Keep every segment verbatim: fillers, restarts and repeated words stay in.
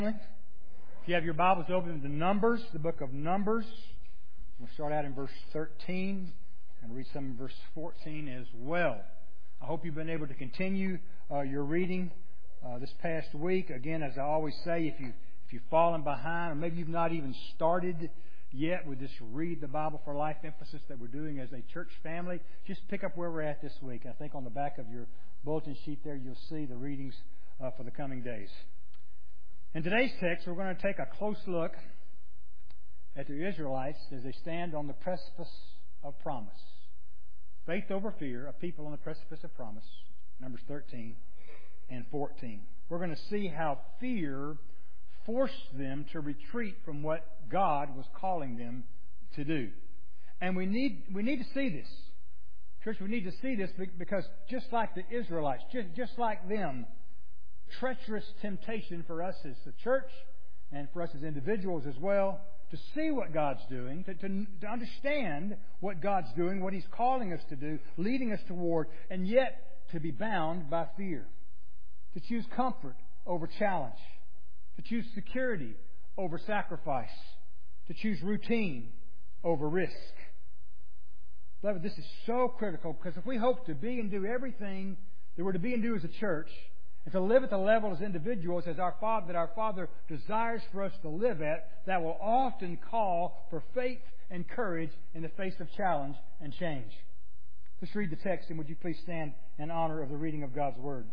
If you have your Bibles open to Numbers, the book of Numbers, we'll start out in verse thirteen and read some in verse fourteen as well. I hope you've been able to continue uh, your reading uh, this past week. Again, as I always say, if you if you've fallen behind, or maybe you've not even started yet with this Read the Bible for Life emphasis that we're doing as a church family, just pick up where we're at this week. I think on the back of your bulletin sheet there, you'll see the readings uh, for the coming days. In today's text, we're going to take a close look at the Israelites as they stand on the precipice of promise. Faith over fear, a people on the precipice of promise, Numbers thirteen and fourteen. We're going to see how fear forced them to retreat from what God was calling them to do. And we need we need to see this. Church, we need to see this because just like the Israelites, just, just like them, treacherous temptation for us as a church and for us as individuals as well to see what God's doing, to, to, to understand what God's doing, what He's calling us to do, leading us toward, and yet to be bound by fear. To choose comfort over challenge. To choose security over sacrifice. To choose routine over risk. Beloved, this is so critical because if we hope to be and do everything that we're to be and do as a church, and to live at the level as individuals as our Father, that our Father desires for us to live at, that will often call for faith and courage in the face of challenge and change. Let's read the text, and would you please stand in honor of the reading of God's Word.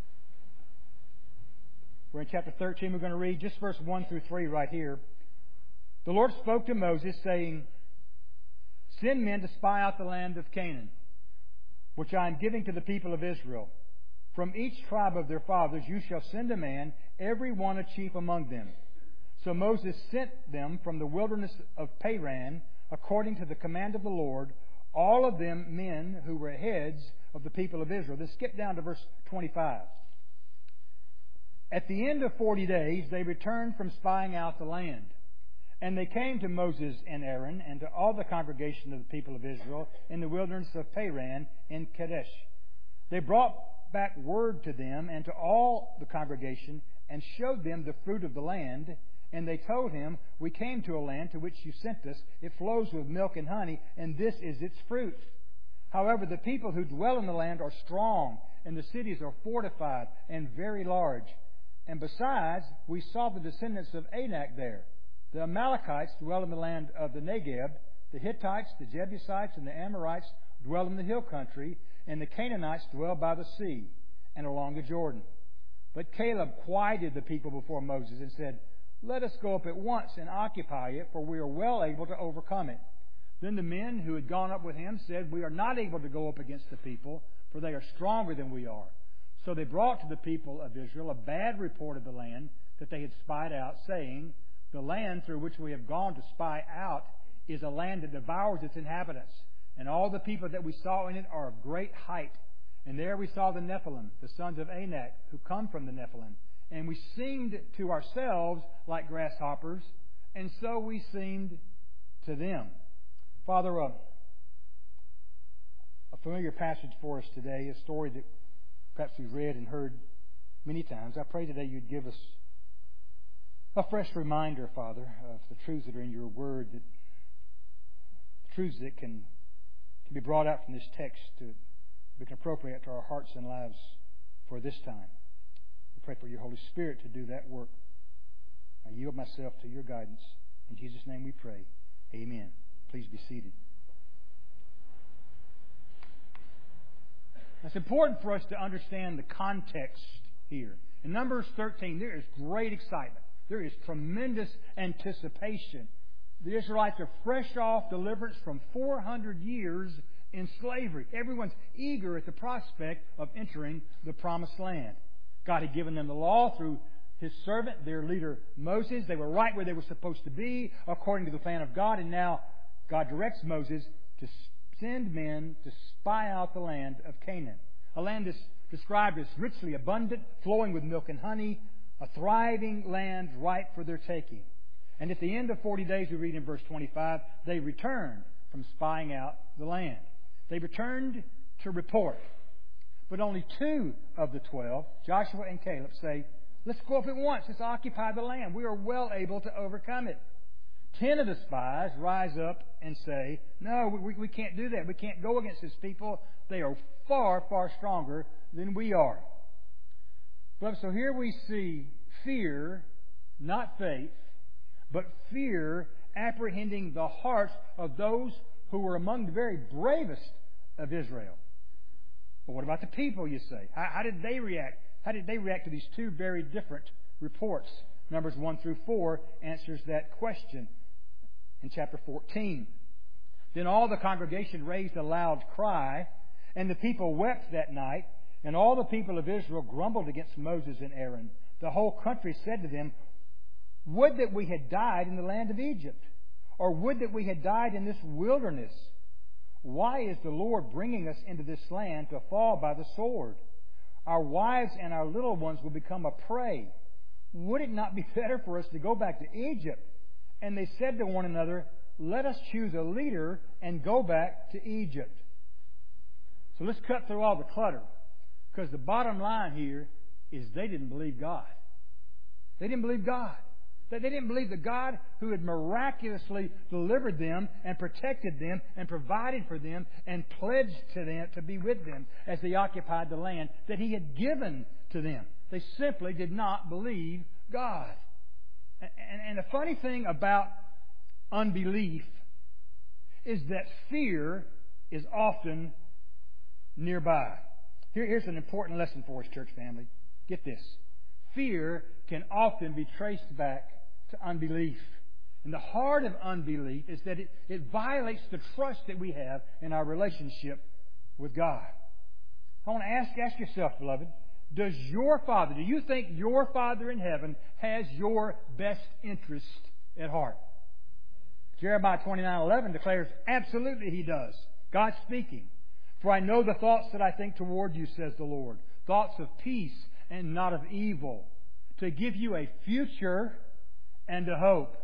We're in chapter thirteen. We're going to read just verse one through three right here. The Lord spoke to Moses, saying, "Send men to spy out the land of Canaan, which I am giving to the people of Israel. From each tribe of their fathers you shall send a man, every one a chief among them." So Moses sent them from the wilderness of Paran, according to the command of the Lord, all of them men who were heads of the people of Israel. Then skip down to verse twenty-five. At the end of forty days they returned from spying out the land. And they came to Moses and Aaron and to all the congregation of the people of Israel in the wilderness of Paran in Kadesh. They brought back word to them and to all the congregation and showed them the fruit of the land. And they told him, "We came to a land to which you sent us. It flows with milk and honey, and this is its fruit. However, the people who dwell in the land are strong, and the cities are fortified and very large. And besides, we saw the descendants of Anak there. The Amalekites dwell in the land of the Negeb. The Hittites, the Jebusites, and the Amorites dwell in the hill country. And the Canaanites dwell by the sea and along the Jordan." But Caleb quieted the people before Moses and said, "Let us go up at once and occupy it, for we are well able to overcome it." Then the men who had gone up with him said, "We are not able to go up against the people, for they are stronger than we are." So they brought to the people of Israel a bad report of the land that they had spied out, saying, "The land through which we have gone to spy out is a land that devours its inhabitants. And all the people that we saw in it are of great height. And there we saw the Nephilim, the sons of Anak, who come from the Nephilim. And we seemed to ourselves like grasshoppers, and so we seemed to them." Father, uh, a familiar passage for us today, a story that perhaps we've read and heard many times. I pray today you'd give us a fresh reminder, Father, of the truths that are in your Word, that truths that can can be brought out from this text to become appropriate to our hearts and lives for this time. We pray for your Holy Spirit to do that work. I yield myself to your guidance. In Jesus' name we pray. Amen. Please be seated. It's important for us to understand the context here. In Numbers thirteen, there is great excitement. There is tremendous anticipation. The Israelites are fresh off deliverance from four hundred years in slavery. Everyone's eager at the prospect of entering the Promised Land. God had given them the law through His servant, their leader Moses. They were right where they were supposed to be according to the plan of God. And now God directs Moses to send men to spy out the land of Canaan. A land that's described as richly abundant, flowing with milk and honey, a thriving land ripe for their taking. And at the end of forty days, we read in verse twenty-five, they returned from spying out the land. They returned to report. But only two of the twelve, Joshua and Caleb, say, Let's go up at once. Let's occupy the land. We are well able to overcome it. Ten of the spies rise up and say, no, we, we can't do that. We can't go against these people. They are far, far stronger than we are. But so here we see fear, not faith, but fear apprehending the hearts of those who were among the very bravest of Israel. But what about the people, you say? How, how did they react? How did they react to these two very different reports? Numbers one through four answers that question in chapter fourteen. Then all the congregation raised a loud cry, and the people wept that night, and all the people of Israel grumbled against Moses and Aaron. The whole country said to them, would that we had died in the land of Egypt, or would that we had died in this wilderness. Why is the Lord bringing us into this land to fall by the sword? Our wives and our little ones will become a prey. Would it not be better for us to go back to Egypt? And they said to one another, let us choose a leader and go back to Egypt. So let's cut through all the clutter. Because the bottom line here is they didn't believe God. They didn't believe God. They didn't believe the God who had miraculously delivered them and protected them and provided for them and pledged to them to be with them as they occupied the land that He had given to them. They simply did not believe God. And, and, and the funny thing about unbelief is that fear is often nearby. Here, here's an important lesson for us, church family. Get this. Fear can often be traced back to unbelief. And the heart of unbelief is that it, it violates the trust that we have in our relationship with God. I want to ask, ask yourself, beloved, does your Father, do you think your Father in heaven has your best interest at heart? Jeremiah twenty-nine eleven declares, absolutely He does. God speaking. For I know the thoughts that I think toward you, says the Lord. Thoughts of peace and not of evil, to give you a future and a hope.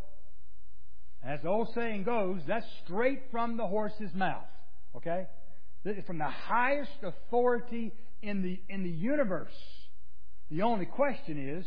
As the old saying goes, that's straight from the horse's mouth. Okay? From the highest authority in the, in the universe. The only question is,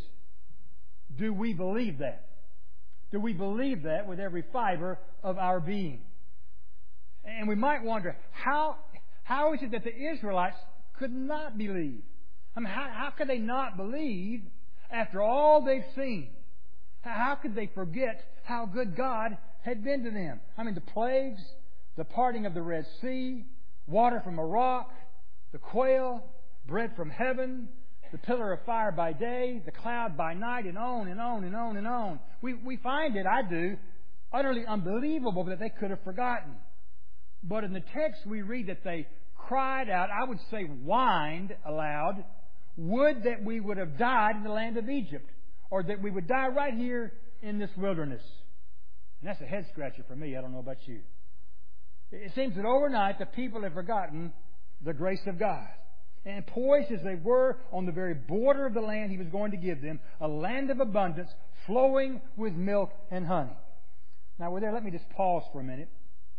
do we believe that? Do we believe that with every fiber of our being? And we might wonder, how, how is it that the Israelites could not believe? I mean, how, how could they not believe after all they've seen? How could they forget how good God had been to them? I mean, the plagues, the parting of the Red Sea, water from a rock, the quail, bread from heaven, the pillar of fire by day, the cloud by night, and on and on and on and on. We, we find it, I do, utterly unbelievable that they could have forgotten. But in the text we read that they cried out, I would say whined aloud, would that we would have died in the land of Egypt, or that we would die right here in this wilderness. And that's a head scratcher for me. I don't know about you. It seems that overnight the people have forgotten the grace of God. And poised as they were on the very border of the land He was going to give them, a land of abundance flowing with milk and honey. Now, we're there. Let me just pause for a minute.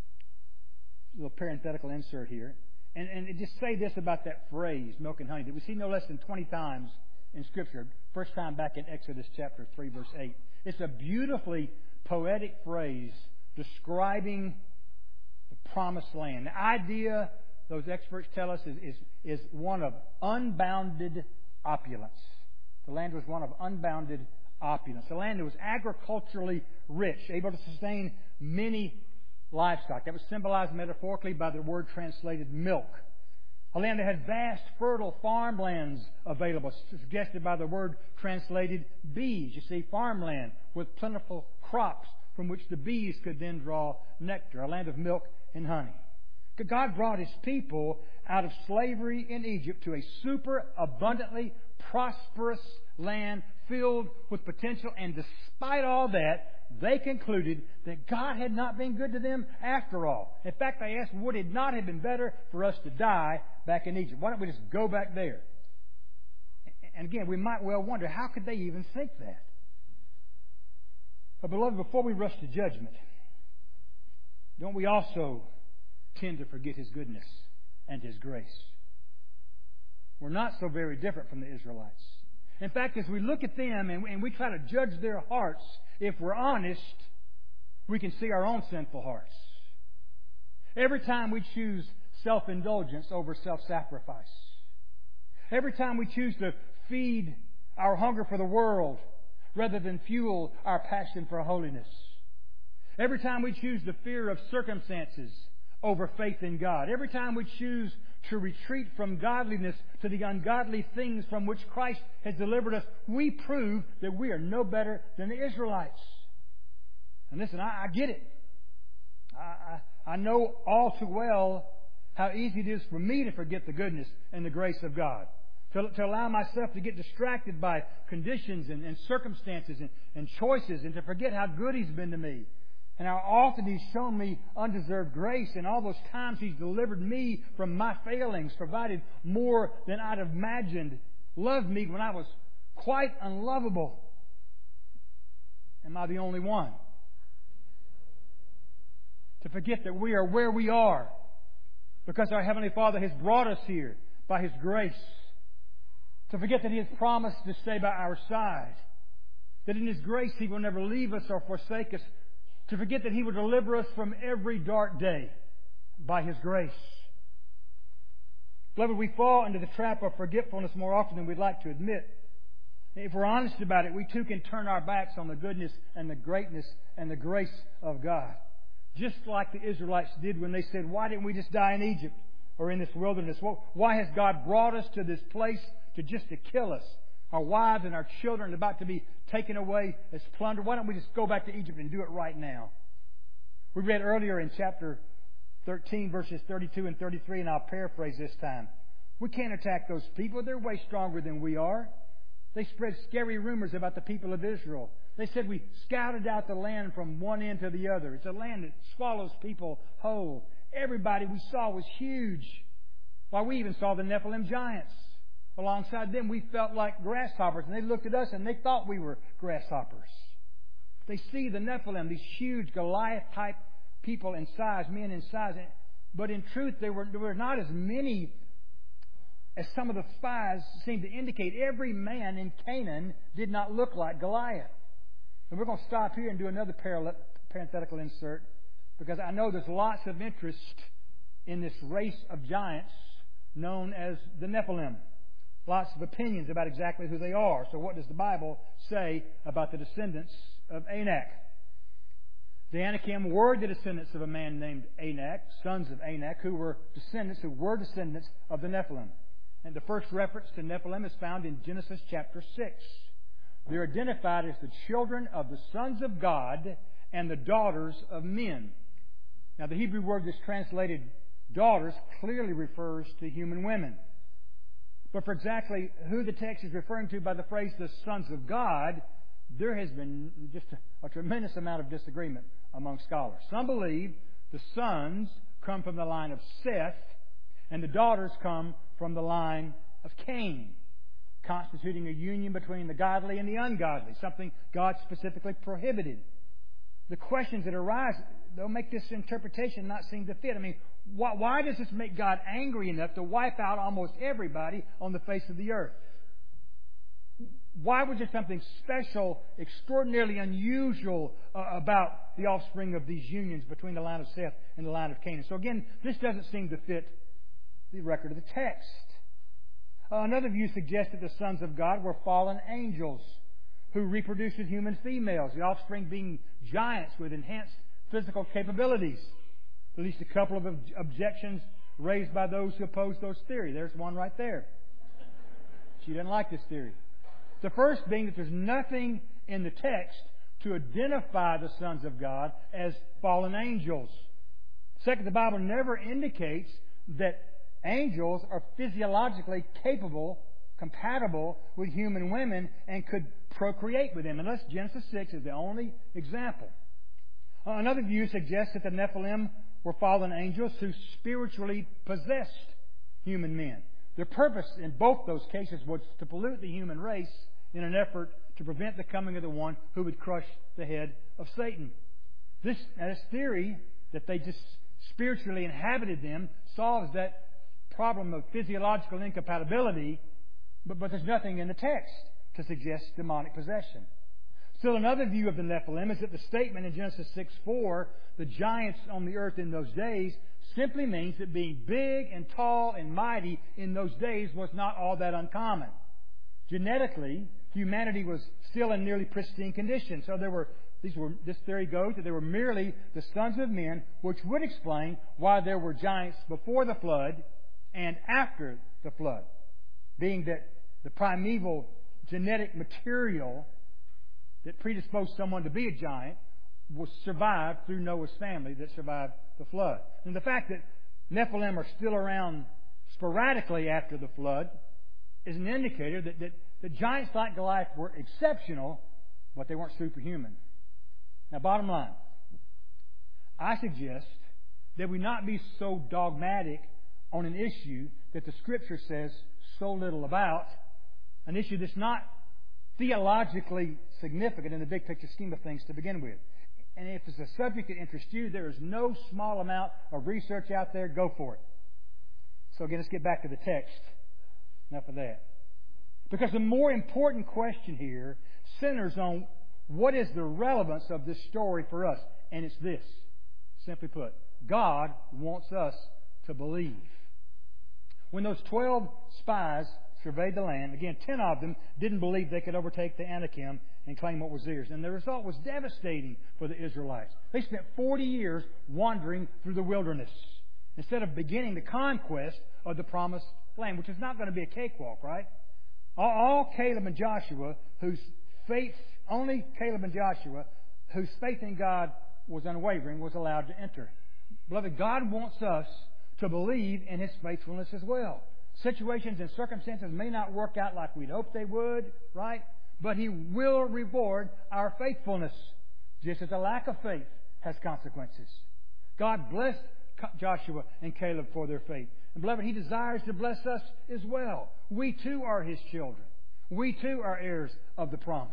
A little parenthetical insert here. And, and just say this about that phrase, milk and honey, that we see no less than twenty times in Scripture. First time back in Exodus chapter three, verse eight. It's a beautifully poetic phrase describing the promised land. The idea, those experts tell us, is, is, is one of unbounded opulence. The land was one of unbounded opulence. A land that was agriculturally rich, able to sustain many livestock. That was symbolized metaphorically by the word translated milk. A land that had vast, fertile farmlands available, suggested by the word translated bees. You see, farmland with plentiful crops from which the bees could then draw nectar. A land of milk and honey. God brought His people out of slavery in Egypt to a super abundantly prosperous land filled with potential. And despite all that, they concluded that God had not been good to them after all. In fact, they asked, would it not have been better for us to die back in Egypt? Why don't we just go back there? And again, we might well wonder, how could they even think that? But beloved, before we rush to judgment, don't we also tend to forget His goodness and His grace? We're not so very different from the Israelites. In fact, as we look at them and, and we try to judge their hearts, if we're honest, we can see our own sinful hearts. Every time we choose self-indulgence over self-sacrifice, every time we choose to feed our hunger for the world rather than fuel our passion for holiness, every time we choose the fear of circumstances over faith in God, every time we choose to retreat from godliness to the ungodly things from which Christ has delivered us, we prove that we are no better than the Israelites. And listen, I, I get it. I, I, I know all too well how easy it is for me to forget the goodness and the grace of God. To, to allow myself to get distracted by conditions and, and circumstances and, and choices, and to forget how good He's been to me. And how often He's shown me undeserved grace, and all those times He's delivered me from my failings, provided more than I'd have imagined, loved me when I was quite unlovable. Am I the only one? To forget that we are where we are because our Heavenly Father has brought us here by His grace. To forget that He has promised to stay by our side. That in His grace He will never leave us or forsake us. To forget that He will deliver us from every dark day by His grace. Beloved, we fall into the trap of forgetfulness more often than we'd like to admit. If we're honest about it, we too can turn our backs on the goodness and the greatness and the grace of God. Just like the Israelites did when they said, why didn't we just die in Egypt or in this wilderness? Well, why has God brought us to this place to just to kill us? Our wives and our children are about to be taken away as plunder. Why don't we just go back to Egypt and do it right now? We read earlier in chapter thirteen, verses thirty-two and thirty-three, and I'll paraphrase this time. We can't attack those people. They're way stronger than we are. They spread scary rumors about the people of Israel. They said we scouted out the land from one end to the other. It's a land that swallows people whole. Everybody we saw was huge. Why, we even saw the Nephilim giants. Alongside them, we felt like grasshoppers. And they looked at us and they thought we were grasshoppers. They see the Nephilim, these huge Goliath-type people in size, men in size. But in truth, there were, there were not as many as some of the spies seem to indicate. Every man in Canaan did not look like Goliath. And we're going to stop here and do another parenthetical insert, because I know there's lots of interest in this race of giants known as the Nephilim. Lots of opinions about exactly who they are. So what does the Bible say about the descendants of Anak? The Anakim were the descendants of a man named Anak, sons of Anak, who were descendants, who were descendants of the Nephilim. And the first reference to Nephilim is found in Genesis chapter six. They're identified as the children of the sons of God and the daughters of men. Now, the Hebrew word that's translated daughters clearly refers to human women. But for exactly who the text is referring to by the phrase the sons of God, there has been just a, a tremendous amount of disagreement among scholars. Some believe the sons come from the line of Seth and the daughters come from the line of Cain, constituting a union between the godly and the ungodly, something God specifically prohibited. The questions that arise, they'll make this interpretation not seem to fit. I mean, why, why does this make God angry enough to wipe out almost everybody on the face of the earth? Why was there something special, extraordinarily unusual uh, about the offspring of these unions between the line of Seth and the line of Canaan? So again, this doesn't seem to fit the record of the text. Uh, another view suggests that the sons of God were fallen angels who reproduced with human females, the offspring being giants with enhanced physical capabilities. At least a couple of ob- objections raised by those who oppose those theories. There's one right there. She doesn't like this theory. The first being that there's nothing in the text to identify the sons of God as fallen angels. Second, the Bible never indicates that angels are physiologically capable, compatible with human women and could procreate with them, unless Genesis six is the only example. Another view suggests that the Nephilim were fallen angels who spiritually possessed human men. Their purpose in both those cases was to pollute the human race in an effort to prevent the coming of the one who would crush the head of Satan. This, this theory that they just spiritually inhabited them solves that problem of physiological incompatibility, but, but there's nothing in the text to suggest demonic possession. Still another view of the Nephilim is that the statement in Genesis six four, the giants on the earth in those days, simply means that being big and tall and mighty in those days was not all that uncommon. Genetically, humanity was still in nearly pristine condition. So there were, these were, this theory goes that they were merely the sons of men, which would explain why there were giants before the flood and after the flood. Being that the primeval genetic material that predisposed someone to be a giant was survived through Noah's family that survived the flood. And the fact that Nephilim are still around sporadically after the flood is an indicator that, that, that giants like Goliath were exceptional, but they weren't superhuman. Now, bottom line, I suggest that we not be so dogmatic on an issue that the Scripture says so little about, an issue that's not theologically significant in the big picture scheme of things to begin with. And if it's a subject that interests you, there is no small amount of research out there. Go for it. So again, let's get back to the text. Enough of that. Because the more important question here centers on what is the relevance of this story for us. And it's this. Simply put, God wants us to believe. When those twelve spies surveyed the land, again, ten of them didn't believe they could overtake the Anakim and claim what was theirs. And the result was devastating for the Israelites. They spent forty years wandering through the wilderness instead of beginning the conquest of the promised land, which is not going to be a cakewalk, right? All, all Caleb and Joshua, whose faith, only Caleb and Joshua, whose faith in God was unwavering, was allowed to enter. Beloved, God wants us to believe in His faithfulness as well. Situations and circumstances may not work out like we'd hoped they would, right? But He will reward our faithfulness, just as a lack of faith has consequences. God blessed Joshua and Caleb for their faith. And beloved, He desires to bless us as well. We too are His children. We too are heirs of the promise.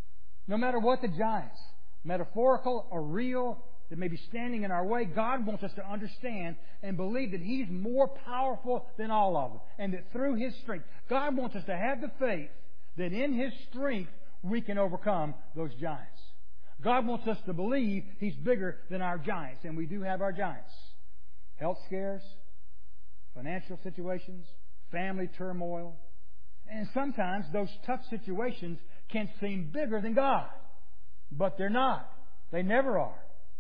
No matter what the giants, metaphorical or real, that may be standing in our way, God wants us to understand and believe that He's more powerful than all of them. And that through His strength, God wants us to have the faith that in His strength we can overcome those giants. God wants us to believe He's bigger than our giants. And we do have our giants. Health scares, financial situations, family turmoil. And sometimes those tough situations can seem bigger than God. But they're not. They never are.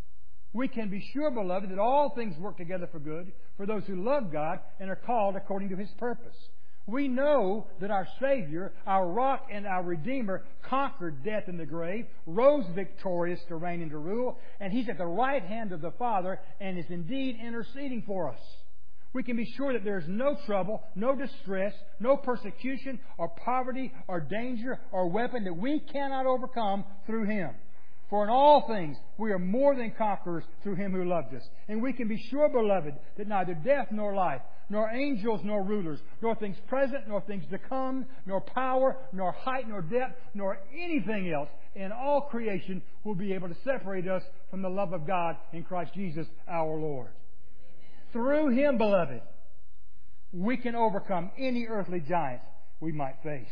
We can be sure, beloved, that all things work together for good for those who love God and are called according to His purpose. We know that our Savior, our rock and our Redeemer, conquered death and the grave, rose victorious to reign and to rule, and He's at the right hand of the Father and is indeed interceding for us. We can be sure that there is no trouble, no distress, no persecution or poverty or danger or weapon that we cannot overcome through Him. For in all things we are more than conquerors through Him who loved us. And we can be sure, beloved, that neither death nor life, nor angels nor rulers, nor things present nor things to come, nor power, nor height nor depth, nor anything else in all creation will be able to separate us from the love of God in Christ Jesus our Lord. Amen. Through Him, beloved, we can overcome any earthly giant we might face.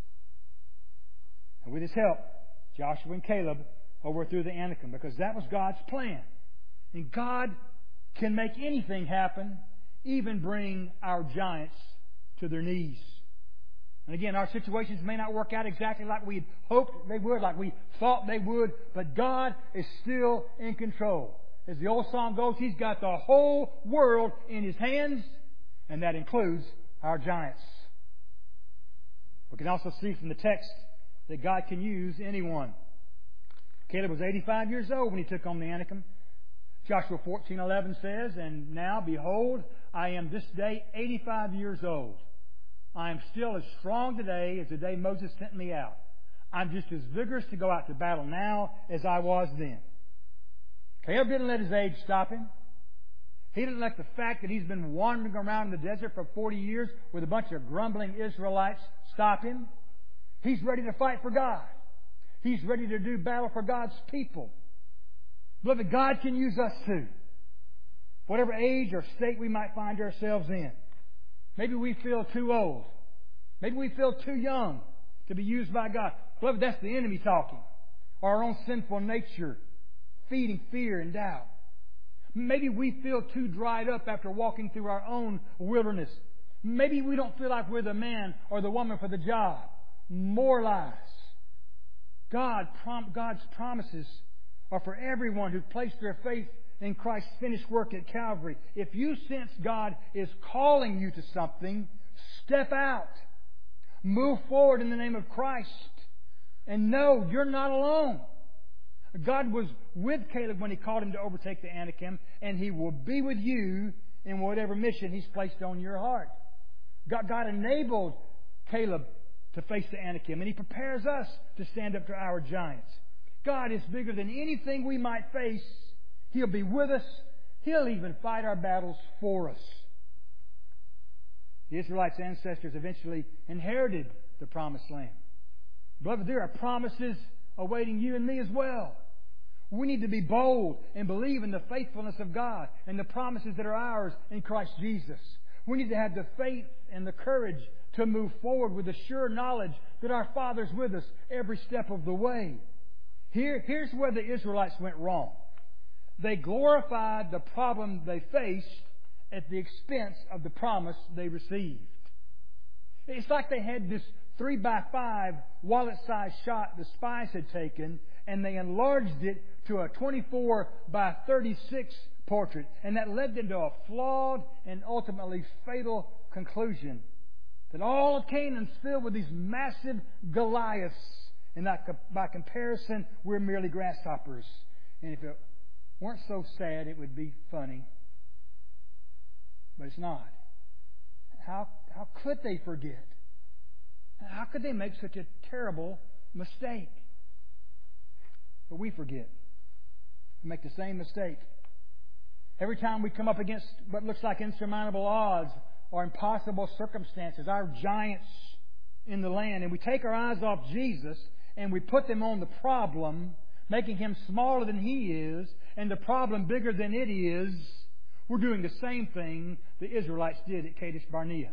And with His help, Joshua and Caleb overthrew the Anakim, because that was God's plan. And God can make anything happen, even bring our giants to their knees. And again, our situations may not work out exactly like we hoped they would, like we thought they would, but God is still in control. As the old song goes, He's got the whole world in His hands, and that includes our giants. We can also see from the text that God can use anyone. Caleb was eighty-five years old when he took on the Anakim. Joshua fourteen eleven says, "And now, behold, I am this day eighty-five years old. I am still as strong today as the day Moses sent me out. I'm just as vigorous to go out to battle now as I was then." Caleb didn't let his age stop him. He didn't let the fact that he's been wandering around in the desert for forty years with a bunch of grumbling Israelites stop him. He's ready to fight for God. He's ready to do battle for God's people. Beloved, God can use us too. Whatever age or state we might find ourselves in. Maybe we feel too old. Maybe we feel too young to be used by God. Beloved, that's the enemy talking. Our own sinful nature feeding fear and doubt. Maybe we feel too dried up after walking through our own wilderness. Maybe we don't feel like we're the man or the woman for the job. More lies. God, prom- God's promises are for everyone who placed their faith in Christ's finished work at Calvary. If you sense God is calling you to something, step out. Move forward in the name of Christ. And know you're not alone. God was with Caleb when He called him to overtake the Anakim, and He will be with you in whatever mission He's placed on your heart. God, God enabled Caleb to face the Anakim, and He prepares us to stand up to our giants. God is bigger than anything we might face. He'll be with us. He'll even fight our battles for us. The Israelites' ancestors eventually inherited the Promised Land. Beloved, there are promises awaiting you and me as well. We need to be bold and believe in the faithfulness of God and the promises that are ours in Christ Jesus. We need to have the faith and the courage to move forward with the sure knowledge that our Father's with us every step of the way. Here, here's where the Israelites went wrong. They glorified the problem they faced at the expense of the promise they received. It's like they had this three by five wallet-sized shot the spies had taken, and they enlarged it to a twenty-four by thirty-six portrait. And that led them to a flawed and ultimately fatal conclusion. That all of Canaan's filled with these massive Goliaths. And that by comparison, we're merely grasshoppers. And if it weren't so sad, it would be funny. But it's not. How, how could they forget? How could they make such a terrible mistake? But we forget. We make the same mistake. Every time we come up against what looks like insurmountable odds or impossible circumstances, our giants in the land, and we take our eyes off Jesus and we put them on the problem, making Him smaller than He is and the problem bigger than it is, we're doing the same thing the Israelites did at Kadesh Barnea.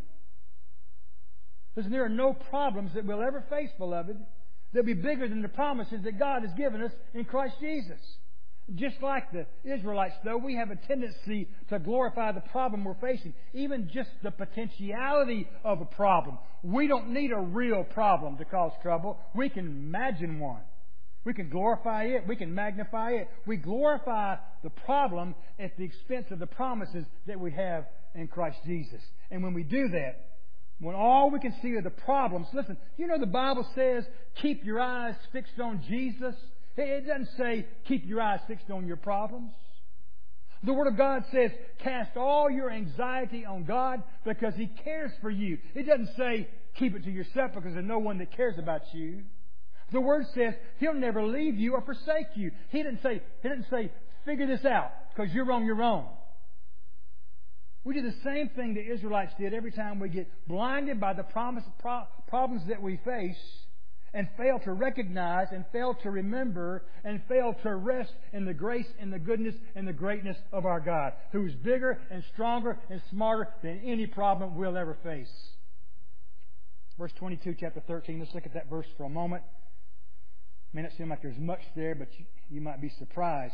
Listen, there are no problems that we'll ever face, beloved, that'll be bigger than the promises that God has given us in Christ Jesus. Just like the Israelites, though, we have a tendency to glorify the problem we're facing, even just the potentiality of a problem. We don't need a real problem to cause trouble. We can imagine one. We can glorify it. We can magnify it. We glorify the problem at the expense of the promises that we have in Christ Jesus. And when we do that, when all we can see are the problems, listen, you know the Bible says, keep your eyes fixed on Jesus. It doesn't say, keep your eyes fixed on your problems. The Word of God says, cast all your anxiety on God because He cares for you. It doesn't say, keep it to yourself because there's no one that cares about you. The Word says, He'll never leave you or forsake you. He didn't say, He didn't say, figure this out because you're on your own. We do the same thing the Israelites did every time we get blinded by the promise, pro- problems that we face and fail to recognize and fail to remember and fail to rest in the grace and the goodness and the greatness of our God, who is bigger and stronger and smarter than any problem we'll ever face. Verse twenty-two, chapter thirteen. Let's look at that verse for a moment. It may not seem like there's much there, but you, you might be surprised.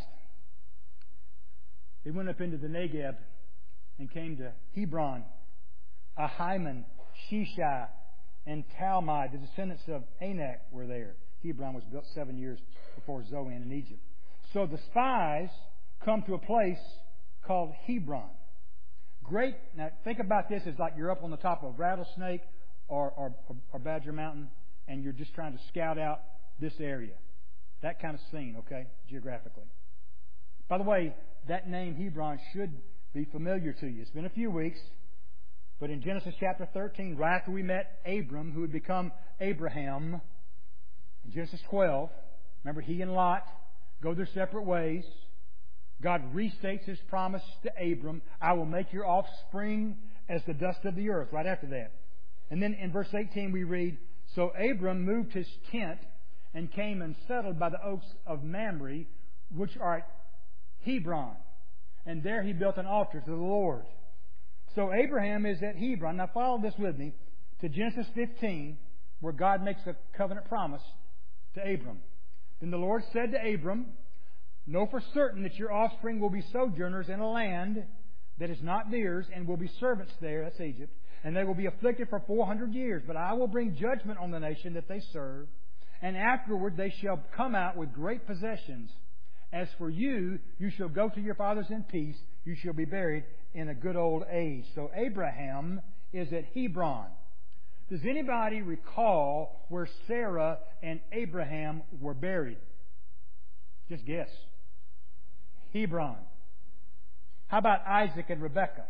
They went up into the Negeb and came to Hebron, Ahiman, Shishai, and Talmai. The descendants of Anak were there. Hebron was built seven years before Zoan in Egypt. So the spies come to a place called Hebron. Great. Now think about this as like you're up on the top of Rattlesnake or, or, or Badger Mountain and you're just trying to scout out this area. That kind of scene, okay, geographically. By the way, that name Hebron should be familiar to you. It's been a few weeks, but in Genesis chapter thirteen, right after we met Abram, who had become Abraham, in Genesis twelve, remember he and Lot go their separate ways. God restates His promise to Abram, I will make your offspring as the dust of the earth, right after that. And then in verse eighteen we read, so Abram moved his tent and came and settled by the oaks of Mamre, which are at Hebron. And there he built an altar to the Lord. So Abraham is at Hebron. Now follow this with me to Genesis fifteen, where God makes a covenant promise to Abram. Then the Lord said to Abram, know for certain that your offspring will be sojourners in a land that is not theirs, and will be servants there, that's Egypt, and they will be afflicted for four hundred years. But I will bring judgment on the nation that they serve, and afterward they shall come out with great possessions. As for you, you shall go to your fathers in peace. You shall be buried in a good old age. So Abraham is at Hebron. Does anybody recall where Sarah and Abraham were buried? Just guess. Hebron. How about Isaac and Rebekah?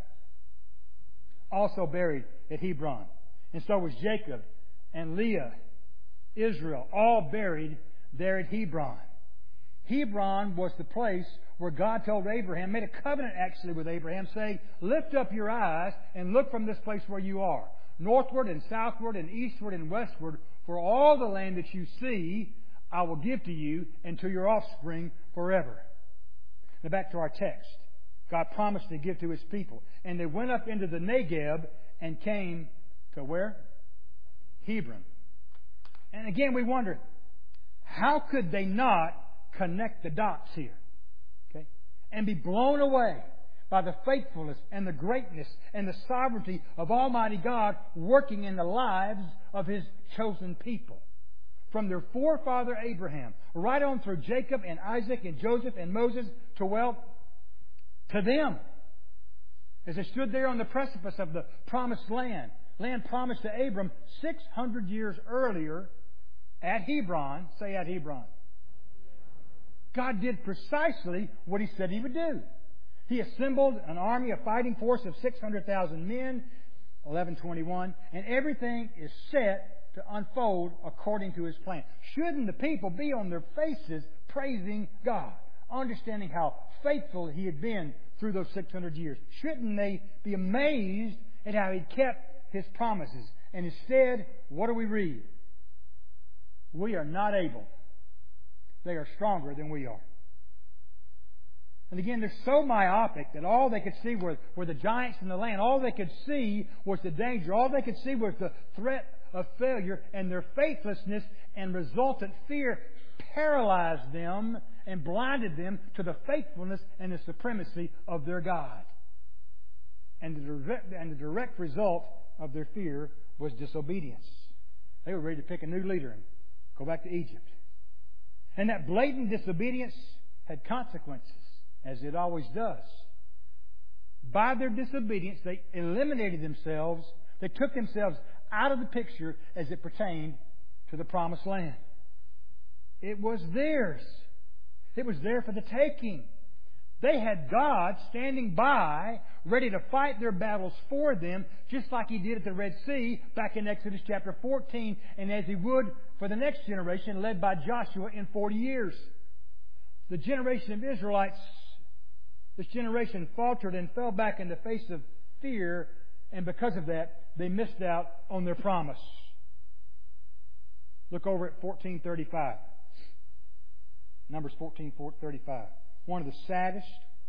Also buried at Hebron. And so was Jacob and Leah, Israel, all buried there at Hebron. Hebron was the place where God told Abraham, made a covenant actually with Abraham, saying, lift up your eyes and look from this place where you are, northward and southward and eastward and westward, for all the land that you see I will give to you and to your offspring forever. Now back to our text. God promised to give to His people. And they went up into the Negeb and came to where? Hebron. And again we wonder, how could they not connect the dots here? Okay? And be blown away by the faithfulness and the greatness and the sovereignty of Almighty God working in the lives of His chosen people. From their forefather Abraham, right on through Jacob and Isaac and Joseph and Moses to, well, to them. As they stood there on the precipice of the promised land, land promised to Abram six hundred years earlier at Hebron. Say at Hebron. God did precisely what He said He would do. He assembled an army, a fighting force of six hundred thousand men, eleven twenty-one, and everything is set to unfold according to His plan. Shouldn't the people be on their faces praising God, understanding how faithful He had been through those six hundred years? Shouldn't they be amazed at how He kept His promises? And instead, what do we read? We are not able. They are stronger than we are. And again, they're so myopic that all they could see were, were the giants in the land. All they could see was the danger. All they could see was the threat of failure, and their faithlessness and resultant fear paralyzed them and blinded them to the faithfulness and the supremacy of their God. And the direct, and the direct result of their fear was disobedience. They were ready to pick a new leader and go back to Egypt. And that blatant disobedience had consequences, as it always does. By their disobedience, they eliminated themselves. They took themselves out of the picture as it pertained to the promised land. It was theirs. It was there for the taking. They had God standing by, ready to fight their battles for them, just like He did at the Red Sea back in Exodus chapter fourteen, and as He would for the next generation, led by Joshua in forty years. The generation of Israelites, this generation faltered and fell back in the face of fear, and because of that, they missed out on their promise. Look over at fourteen thirty-five. Numbers fourteen thirty-five. One of the saddest,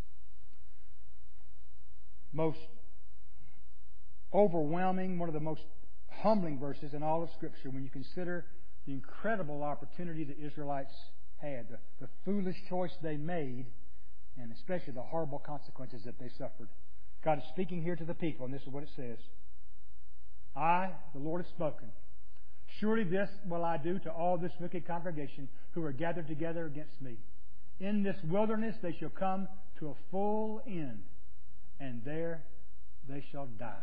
most overwhelming, one of the most humbling verses in all of Scripture when you consider the incredible opportunity the Israelites had, the, the foolish choice they made, and especially the horrible consequences that they suffered. God is speaking here to the people, and this is what it says. I, the Lord, have spoken. Surely this will I do to all this wicked congregation who are gathered together against me. In this wilderness they shall come to a full end, and there they shall die.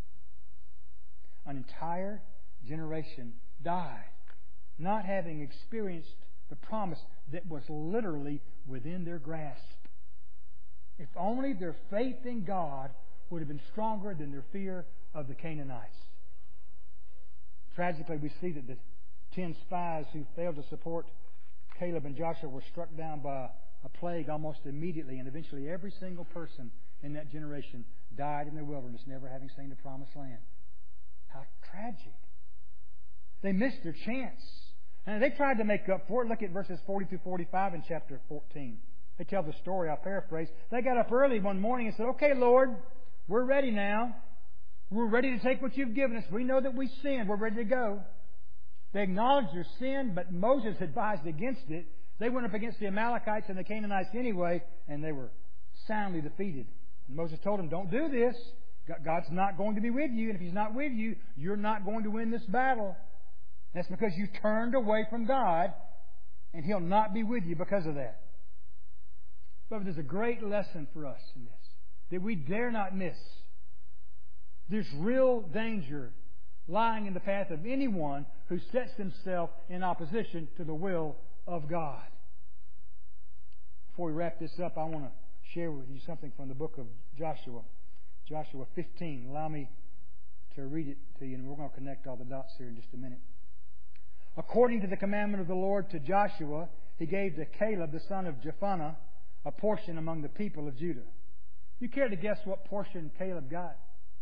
An entire generation died, not having experienced the promise that was literally within their grasp. If only their faith in God would have been stronger than their fear of the Canaanites. Tragically, we see that the ten spies who failed to support Caleb and Joshua were struck down by a plague almost immediately, and eventually every single person in that generation died in the wilderness, never having seen the promised land. How tragic. They missed their chance. And they tried to make up for it. Look at verses forty through forty-five in chapter fourteen. They tell the story, I'll paraphrase. They got up early one morning and said, okay, Lord, we're ready now. We're ready to take what you've given us. We know that we sinned. We're ready to go. They acknowledged their sin, but Moses advised against it. They went up against the Amalekites and the Canaanites anyway, and they were soundly defeated. And Moses told them, don't do this. God's not going to be with you, and if He's not with you, you're not going to win this battle. That's because you turned away from God, and He'll not be with you because of that. But there's a great lesson for us in this, that we dare not miss. There's real danger lying in the path of anyone who sets himself in opposition to the will of God. Before we wrap this up, I want to share with you something from the book of Joshua. Joshua fifteen. Allow me to read it to you, and we're going to connect all the dots here in just a minute. According to the commandment of the Lord to Joshua, He gave to Caleb, the son of Jephunneh, a portion among the people of Judah. You care to guess what portion Caleb got?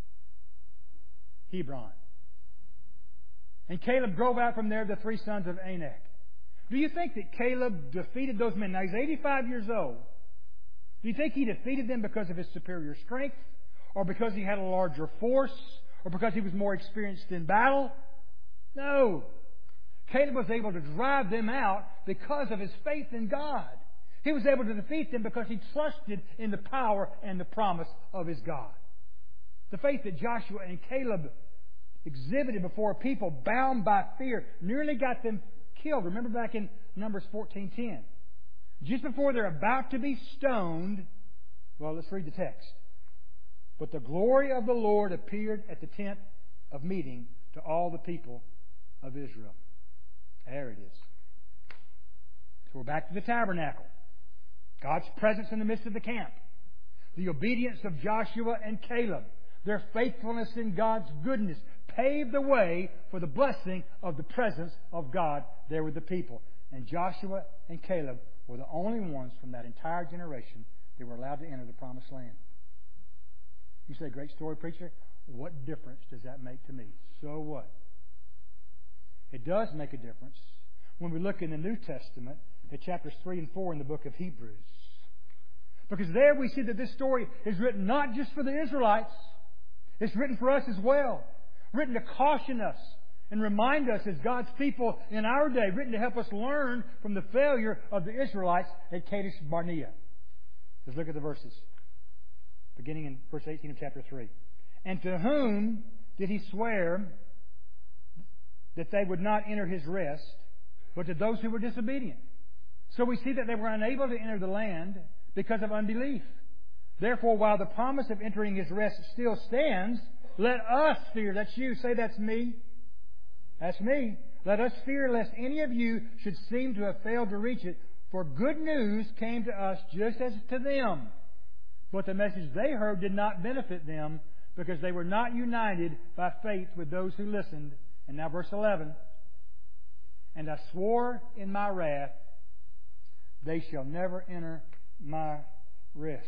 Hebron. And Caleb drove out from there the three sons of Anak. Do you think that Caleb defeated those men? Now he's eighty-five years old. Do you think he defeated them because of his superior strength? Or because he had a larger force? Or because he was more experienced in battle? No. Caleb was able to drive them out because of his faith in God. He was able to defeat them because he trusted in the power and the promise of his God. The faith that Joshua and Caleb exhibited before a people bound by fear nearly got them killed. Remember back in Numbers fourteen ten. Just before they're about to be stoned, well, let's read the text. But the glory of the Lord appeared at the tent of meeting to all the people of Israel. There it is. So we're back to the tabernacle. God's presence in the midst of the camp. The obedience of Joshua and Caleb. Their faithfulness in God's goodness paved the way for the blessing of the presence of God there with the people. And Joshua and Caleb were the only ones from that entire generation that were allowed to enter the promised land. You say, great story, preacher. What difference does that make to me? So what? It does make a difference when we look in the New Testament at chapters three and four in the book of Hebrews. Because there we see that this story is written not just for the Israelites. It's written for us as well. Written to caution us and remind us as God's people in our day. Written to help us learn from the failure of the Israelites at Kadesh Barnea. Let's look at the verses. Beginning in verse eighteen of chapter three. And to whom did He swear that they would not enter His rest, but to those who were disobedient? So we see that they were unable to enter the land because of unbelief. Therefore, while the promise of entering His rest still stands, let us fear. That's you. Say, that's me. That's me. Let us fear lest any of you should seem to have failed to reach it. For good news came to us just as to them. But the message they heard did not benefit them because they were not united by faith with those who listened. And now verse eleven. And I swore in my wrath, they shall never enter my rest.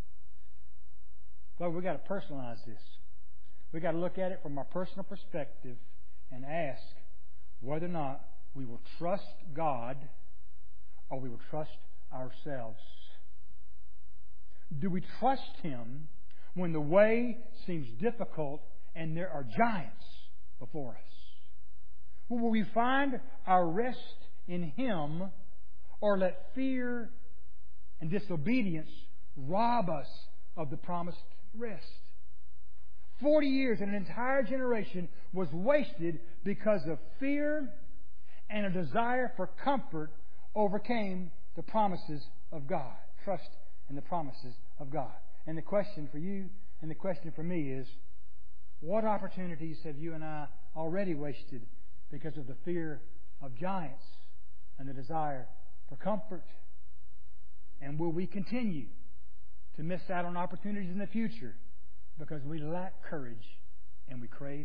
But we've got to personalize this. We've got to look at it from our personal perspective and ask whether or not we will trust God or we will trust ourselves. Do we trust Him when the way seems difficult and there are giants before us? Will we find our rest in Him or let fear and disobedience rob us of the promised rest? Forty years and an entire generation was wasted because of fear and a desire for comfort overcame the promises of God. Trust in the promises of God. And the question for you and the question for me is, what opportunities have you and I already wasted because of the fear of giants and the desire for comfort? And will we continue to miss out on opportunities in the future because we lack courage and we crave